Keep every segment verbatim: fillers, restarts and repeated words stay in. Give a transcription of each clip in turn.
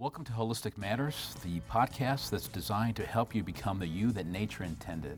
Welcome to Holistic Matters, the podcast that's designed to help you become the you that nature intended.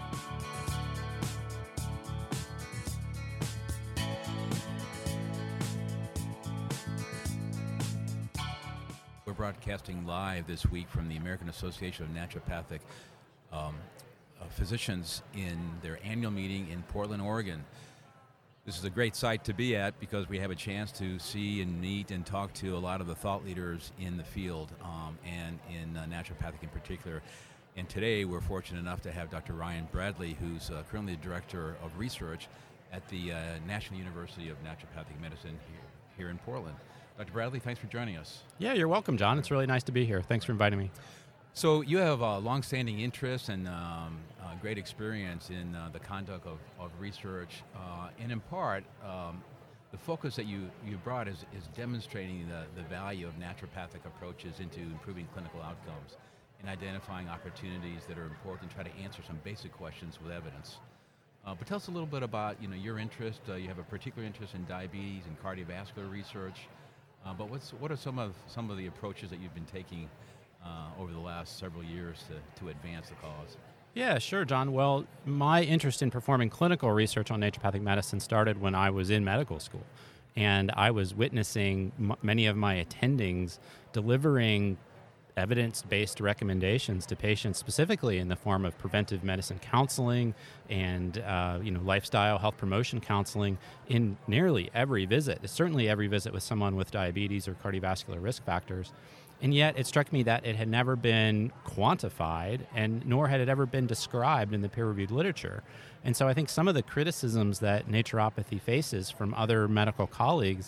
We're broadcasting live this week from the American Association of Naturopathic um, uh, Physicians in their annual meeting in Portland, Oregon. This is a great site to be at because we have a chance to see and meet and talk to a lot of the thought leaders in the field um, and in uh, naturopathic in particular. And today we're fortunate enough to have Doctor Ryan Bradley, who's uh, currently the Director of Research at the uh, National University of Naturopathic Medicine here, here in Portland. Doctor Bradley, thanks for joining us. Yeah, you're welcome, John. It's really nice to be here. Thanks for inviting me. So you have a longstanding interest and um, uh, great experience in uh, the conduct of, of research, uh, and in part, um, the focus that you, you brought is, is demonstrating the, the value of naturopathic approaches into improving clinical outcomes and identifying opportunities that are important, try to answer some basic questions with evidence. Uh, but tell us a little bit about you know your interest. Uh, you have a particular interest in diabetes and cardiovascular research, uh, but what's what are some of some of the approaches that you've been taking Uh, over the last several years to, to advance the cause? Yeah, sure, John. Well, my interest in performing clinical research on naturopathic medicine started when I was in medical school. And I was witnessing m- many of my attendings delivering evidence-based recommendations to patients, specifically in the form of preventive medicine counseling and uh, you know lifestyle health promotion counseling in nearly every visit, certainly every visit with someone with diabetes or cardiovascular risk factors. And yet it struck me that it had never been quantified, and nor had it ever been described in the peer-reviewed literature. And so I think some of the criticisms that naturopathy faces from other medical colleagues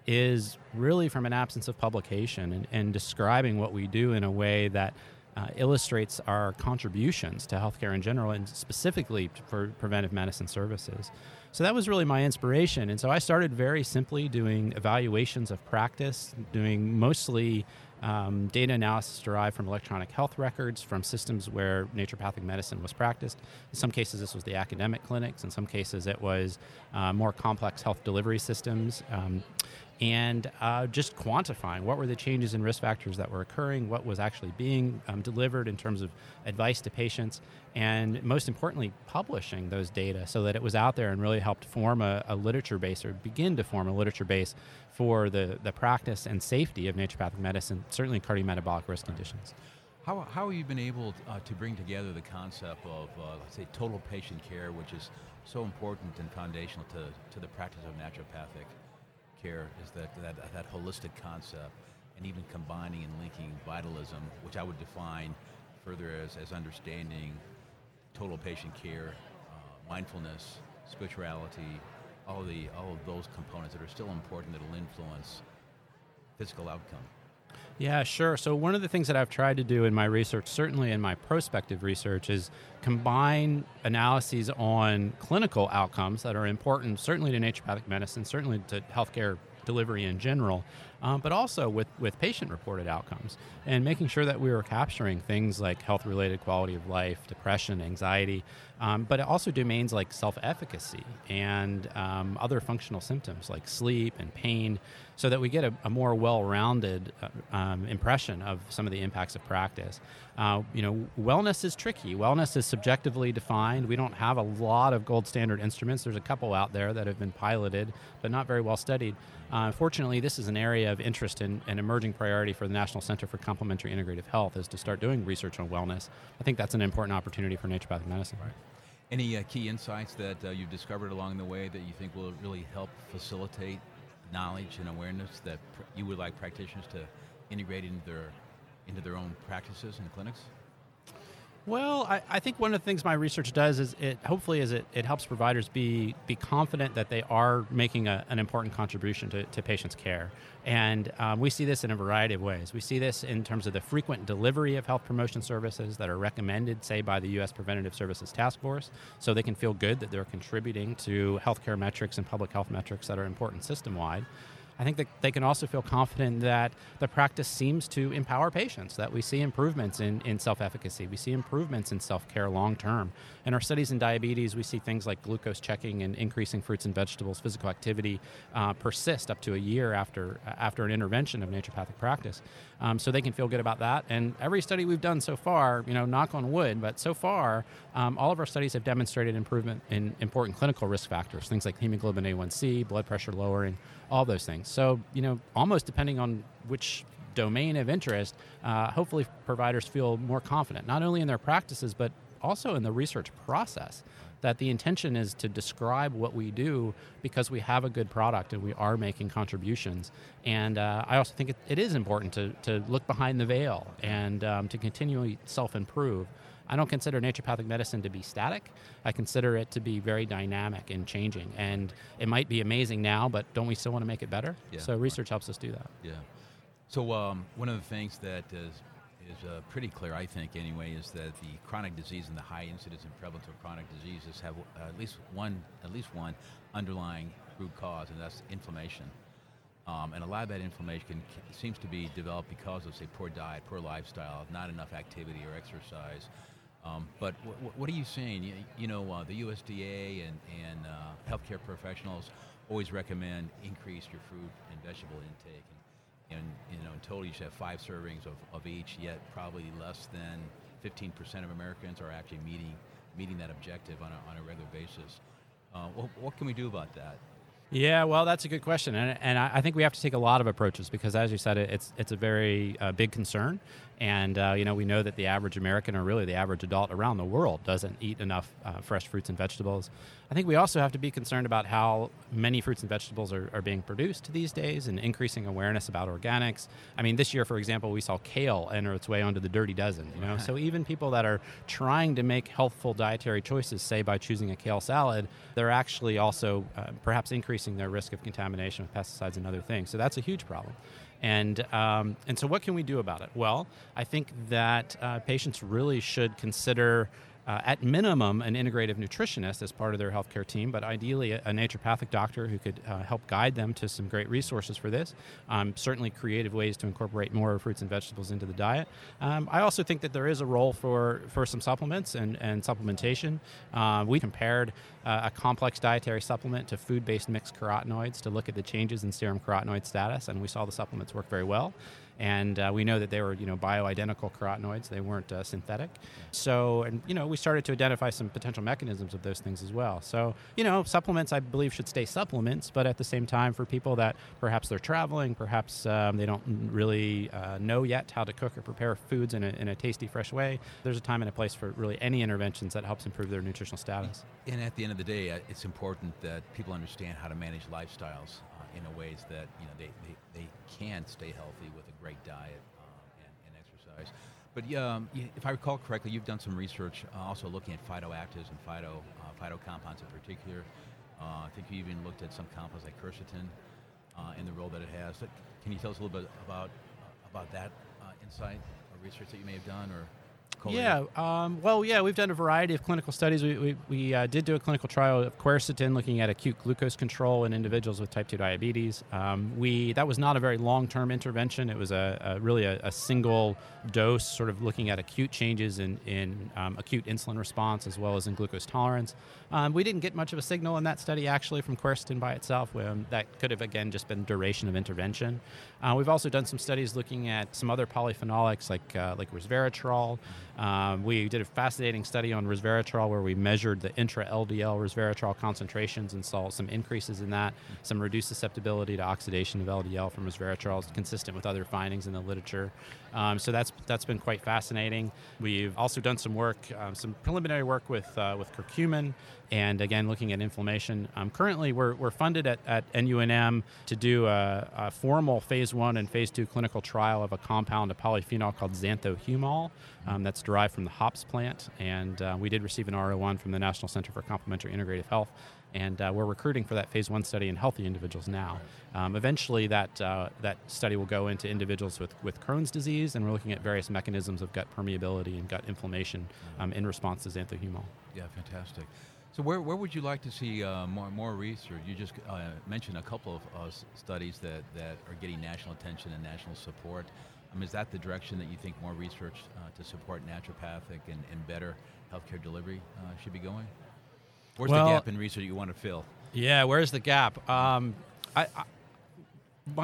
is really from an absence of publication and, and describing what we do in a way that uh, illustrates our contributions to healthcare in general, and specifically for preventive medicine services. So that was really my inspiration. And so I started very simply doing evaluations of practice, doing mostly Um, data analysis derived from electronic health records from systems where naturopathic medicine was practiced. In some cases, this was the academic clinics. In some cases, it was uh, more complex health delivery systems. Um, and uh, just quantifying what were the changes in risk factors that were occurring, what was actually being um, delivered in terms of advice to patients, and most importantly, publishing those data so that it was out there and really helped form a, a literature base, or begin to form a literature base for the, the practice and safety of naturopathic medicine, certainly in cardiometabolic risk conditions. How, how have you been able uh, to bring together the concept of, uh, let's say, total patient care, which is so important and foundational to, to the practice of naturopathic care, is that, that that holistic concept, and even combining and linking vitalism, which I would define further as, as understanding total patient care, uh, mindfulness, spirituality, all the all of those components that are still important that will influence physical outcome. Yeah, sure. So one of the things that I've tried to do in my research, certainly in my prospective research, is combine analyses on clinical outcomes that are important, certainly to naturopathic medicine, certainly to healthcare delivery in general, um, but also with, with patient-reported outcomes, and making sure that we were capturing things like health-related quality of life, depression, anxiety, um, but also domains like self-efficacy and um, other functional symptoms like sleep and pain, so that we get a, a more well-rounded uh, um, impression of some of the impacts of practice. Uh, you know, wellness is tricky. Wellness is subjectively defined. We don't have a lot of gold standard instruments. There's a couple out there that have been piloted, but not very well studied. Uh, fortunately, this is an area of interest and an emerging priority for the National Center for Complementary Integrative Health, is to start doing research on wellness. I think that's an important opportunity for naturopathic medicine. Right. Any uh, key insights that uh, you've discovered along the way that you think will really help facilitate knowledge and awareness that pr- you would like practitioners to integrate into their into their own practices and clinics? Well, I, I think one of the things my research does is it hopefully is it, it helps providers be be confident that they are making a, an important contribution to, to patients' care. And um, we see this in a variety of ways. We see this in terms of the frequent delivery of health promotion services that are recommended, say, by the U S Preventative Services Task Force, so they can feel good that they're contributing to healthcare metrics and public health metrics that are important system-wide. I think that they can also feel confident that the practice seems to empower patients, that we see improvements in, in self-efficacy, we see improvements in self-care long-term. In our studies in diabetes, we see things like glucose checking and increasing fruits and vegetables, physical activity uh, persist up to a year after after an intervention of naturopathic practice. um, so they can feel good about that. And every study we've done so far, you know, knock on wood, but so far, um, all of our studies have demonstrated improvement in important clinical risk factors, things like hemoglobin A one C, blood pressure lowering, all those things. So, you know, almost depending on which domain of interest, uh, hopefully providers feel more confident, not only in their practices, but also in the research process, that the intention is to describe what we do because we have a good product and we are making contributions. And uh, I also think it, it is important to, to look behind the veil and um, to continually self-improve. I don't consider naturopathic medicine to be static. I consider it to be very dynamic and changing. And it might be amazing now, but don't we still want to make it better? Yeah. So research helps us do that. Yeah. So um, one of the things that is is uh, pretty clear, I think, anyway, is that the chronic disease and the high incidence and prevalence of chronic diseases have uh, at least one, at least one underlying root cause, and that's inflammation. Um, and a lot of that inflammation can, seems to be developed because of, say, poor diet, poor lifestyle, not enough activity or exercise. Um, but w- w- what are you saying? You, you know, uh, the U S D A and, and uh, healthcare professionals always recommend increase your fruit and vegetable intake. And, And, you know, in total, you should have five servings of, of each, yet probably less than fifteen percent of Americans are actually meeting meeting that objective on a, on a regular basis. Uh, what, what can we do about that? Yeah, well, that's a good question, and, and I, I think we have to take a lot of approaches because, as you said, it, it's it's a very uh, big concern, and uh, you know we know that the average American, or really the average adult around the world, doesn't eat enough uh, fresh fruits and vegetables. I think we also have to be concerned about how many fruits and vegetables are, are being produced these days, and increasing awareness about organics. I mean, this year, for example, we saw kale enter its way onto the Dirty Dozen. You know, so even people that are trying to make healthful dietary choices, say by choosing a kale salad, they're actually also uh, perhaps increasing their risk of contamination with pesticides and other things. So that's a huge problem. And um, and so what can we do about it? Well, I think that uh, patients really should consider Uh, at minimum, an integrative nutritionist as part of their healthcare team, but ideally a, a naturopathic doctor who could uh, help guide them to some great resources for this. Um, certainly creative ways to incorporate more fruits and vegetables into the diet. Um, I also think that there is a role for, for some supplements and, and supplementation. Uh, we compared uh, a complex dietary supplement to food-based mixed carotenoids to look at the changes in serum carotenoid status, and we saw the supplements work very well. And uh, we know that they were, you know, bioidentical carotenoids. They weren't uh, synthetic. So, and, you know, we started to identify some potential mechanisms of those things as well. So, you know, supplements, I believe, should stay supplements, but at the same time, for people that perhaps they're traveling, perhaps um, they don't really uh, know yet how to cook or prepare foods in a, in a tasty, fresh way, there's a time and a place for really any interventions that helps improve their nutritional status. And at the end of the day, uh, it's important that people understand how to manage lifestyles uh, in a ways that, you know, they, they, they can stay healthy with a great diet um, and, and exercise. But um, if I recall correctly, you've done some research uh, also looking at phytoactives and phyto uh, phyto compounds in particular. Uh, I think you even looked at some compounds like quercetin uh, and the role that it has. So can you tell us a little bit about uh, about that uh, insight or research that you may have done or? Yeah, um, well, yeah, we've done a variety of clinical studies. We, we, we uh, did do a clinical trial of quercetin looking at acute glucose control in individuals with type two diabetes. Um, we that was not a very long-term intervention. It was a, a really a, a single dose, sort of looking at acute changes in, in um, acute insulin response as well as in glucose tolerance. Um, we didn't get much of a signal in that study, actually, from quercetin by itself. Um, that could have, again, just been duration of intervention. Uh, we've also done some studies looking at some other polyphenolics like uh, like resveratrol. Um, we did a fascinating study on resveratrol where we measured the intra-L D L resveratrol concentrations and saw some increases in that, some reduced susceptibility to oxidation of L D L from resveratrol, consistent with other findings in the literature. Um, so that's that's been quite fascinating. We've also done some work, um, some preliminary work with uh, with curcumin, and again looking at inflammation. Um, currently, we're we're funded at, at N U N M to do a, a formal phase one and phase two clinical trial of a compound, a polyphenol called xanthohumol, um, that's derived from the hops plant, and uh, we did receive an R O one from the National Center for Complementary Integrative Health. And uh, we're recruiting for that phase one study in healthy individuals now. Um, eventually, that uh, that study will go into individuals with, with Crohn's disease, and we're looking at various mechanisms of gut permeability and gut inflammation um, in response to xanthohumol. Yeah, fantastic. So where where would you like to see uh, more more research? You just uh, mentioned a couple of uh, studies that, that are getting national attention and national support. Um, is that the direction that you think more research uh, to support naturopathic and, and better healthcare delivery uh, should be going? Where's well, the gap in research you want to fill? Yeah, where's the gap? Um, I, I, my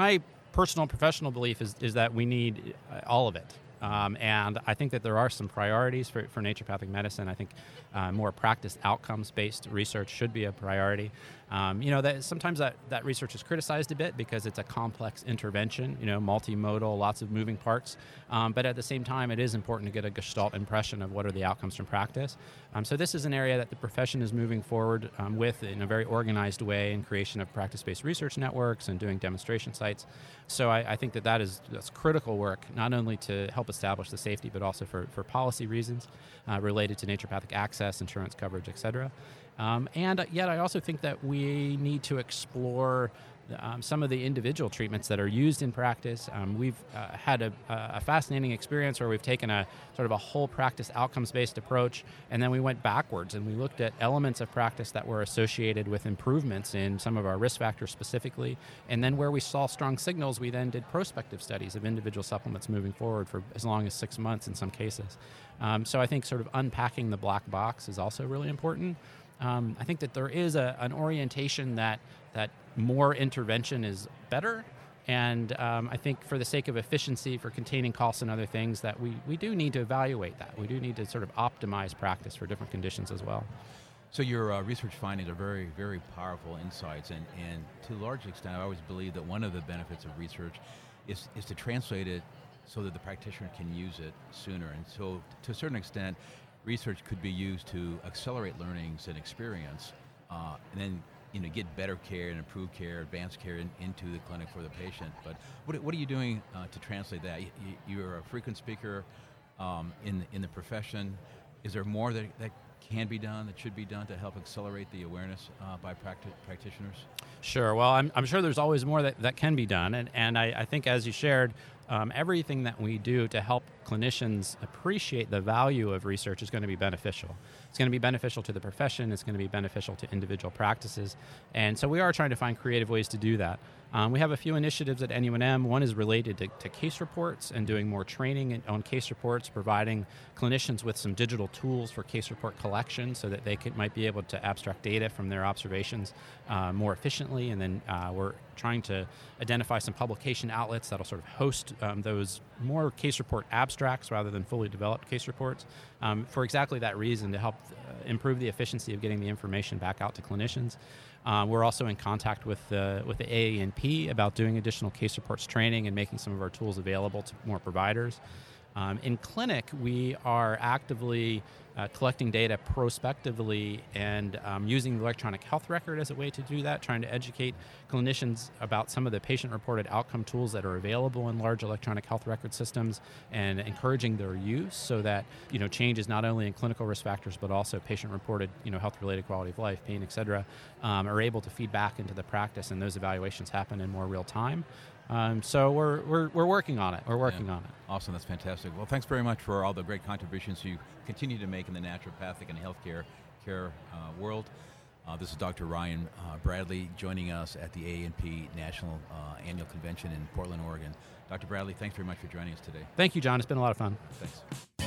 personal professional belief is, is that we need all of it. Um, and I think that there are some priorities for, for naturopathic medicine. I think uh, more practice outcomes-based research should be a priority. Um, you know, that sometimes that, that research is criticized a bit because it's a complex intervention, you know, multimodal, lots of moving parts. Um, but at the same time, it is important to get a gestalt impression of what are the outcomes from practice. Um, so this is an area that the profession is moving forward um, with in a very organized way in creation of practice-based research networks and doing demonstration sites. So I, I think that that is that's critical work, not only to help establish the safety, but also for, for policy reasons uh, related to naturopathic access, insurance coverage, et cetera. Um, and yet I also think that we need to explore um, some of the individual treatments that are used in practice. Um, we've uh, had a, a fascinating experience where we've taken a sort of a whole practice outcomes-based approach, and then we went backwards and we looked at elements of practice that were associated with improvements in some of our risk factors specifically, and then where we saw strong signals, we then did prospective studies of individual supplements moving forward for as long as six months in some cases. Um, so I think sort of unpacking the black box is also really important. Um, I think that there is a, an orientation that that more intervention is better, and um, I think for the sake of efficiency, for containing costs and other things, that we, we do need to evaluate that. We do need to sort of optimize practice for different conditions as well. So your uh, research findings are very, very powerful insights, and, and to a large extent, I always believe that one of the benefits of research is, is to translate it so that the practitioner can use it sooner. And so to a certain extent, research could be used to accelerate learnings and experience, uh, and then you know get better care and improved care, advanced care in, into the clinic for the patient. But what, what are you doing uh, to translate that? You, you're a frequent speaker um, in in the profession. Is there more that, that can be done, that should be done to help accelerate the awareness uh, by practi- practitioners? Sure. Well, I'm, I'm sure there's always more that, that can be done. And, and I, I think as you shared, um, everything that we do to help clinicians appreciate the value of research is going to be beneficial. It's going to be beneficial to the profession. It's going to be beneficial to individual practices. And so we are trying to find creative ways to do that. Um, we have a few initiatives at N U N M. One is related to, to case reports and doing more training on case reports, providing clinicians with some digital tools for case report collection so that they could, might be able to abstract data from their observations uh, more efficiently. And then uh, we're trying to identify some publication outlets that'll sort of host um, those more case report abstracts rather than fully developed case reports um, for exactly that reason, to help uh, improve the efficiency of getting the information back out to clinicians. Uh, we're also in contact with the, with the A A N P about doing additional case reports training and making some of our tools available to more providers. Um, in clinic, we are actively uh, collecting data prospectively and um, using the electronic health record as a way to do that, trying to educate clinicians about some of the patient-reported outcome tools that are available in large electronic health record systems, and encouraging their use so that you know changes not only in clinical risk factors but also patient-reported you know health-related quality of life, pain, et cetera, um, are able to feed back into the practice, and those evaluations happen in more real time. Um, so we're, we're we're working on it. We're working yeah. on it. Awesome, that's fantastic. Well, thanks very much for all the great contributions you continue to make in the naturopathic and healthcare care uh, world. Uh, this is Doctor Ryan uh, Bradley joining us at the A A N P National uh, Annual Convention in Portland, Oregon. Doctor Bradley, thanks very much for joining us today. Thank you, John. It's been a lot of fun. Thanks.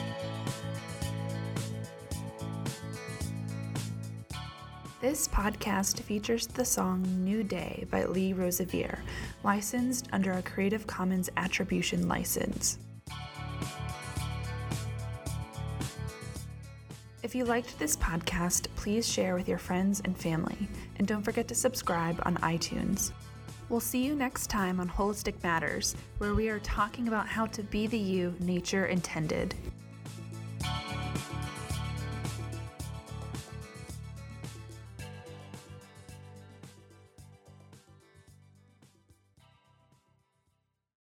This podcast features the song New Day by Lee Rosevere, licensed under a Creative Commons Attribution license. If you liked this podcast, please share with your friends and family, and don't forget to subscribe on iTunes. We'll see you next time on Holistic Matters, where we are talking about how to be the you nature intended.